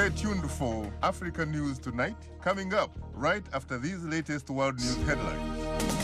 Stay tuned for Africa News Tonight, coming up right after these latest world news headlines.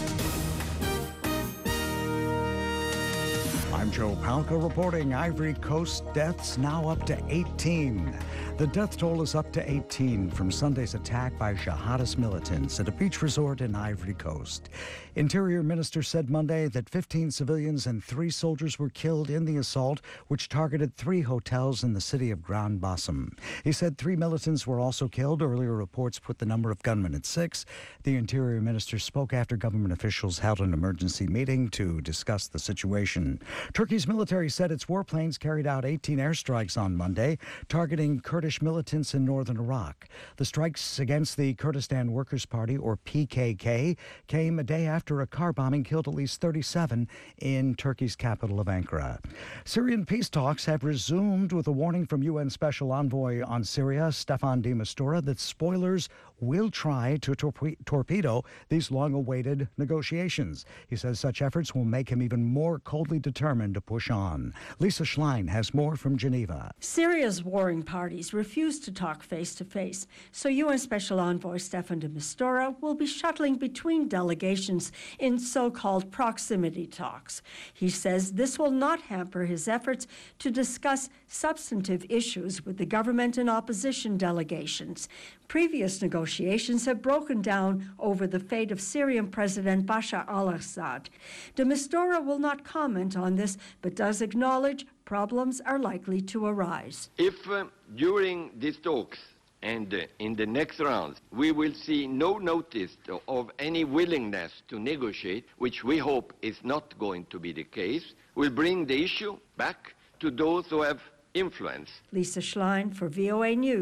I'm Joe Palca reporting Ivory Coast deaths now up to 18. The death toll is up to 18 from Sunday's attack by jihadist militants at a beach resort in Ivory Coast. Interior Minister said Monday that 15 civilians and 3 soldiers were killed in the assault, which targeted 3 hotels in the city of Grand Bassam. He said 3 militants were also killed. Earlier reports put the number of gunmen at 6. The Interior Minister spoke after government officials held an emergency meeting to discuss the situation. Turkey's military said its warplanes carried out 18 airstrikes on Monday, targeting Kurdish militants in northern Iraq. The strikes against the Kurdistan Workers' Party, or PKK, came a day after a car bombing killed at least 37 in Turkey's capital of Ankara. Syrian peace talks have resumed with a warning from UN Special Envoy on Syria, Staffan de Mistura, that spoilers will try to torpedo these long-awaited negotiations. He says such efforts will make him even more coldly determined to push on. Lisa Schlein has more from Geneva. Syria's warring parties refuse to talk face-to-face, so UN Special Envoy Staffan de Mistura will be shuttling between delegations in so-called proximity talks. He says this will not hamper his efforts to discuss substantive issues with the government and opposition delegations. Previous negotiations have broken down over the fate of Syrian President Bashar al-Assad. De Mistura will not comment on this, but does acknowledge problems are likely to arise. If during these talks and in the next rounds we will see no notice of any willingness to negotiate, which we hope is not going to be the case, we'll bring the issue back to those who have influence. Lisa Schlein for VOA News.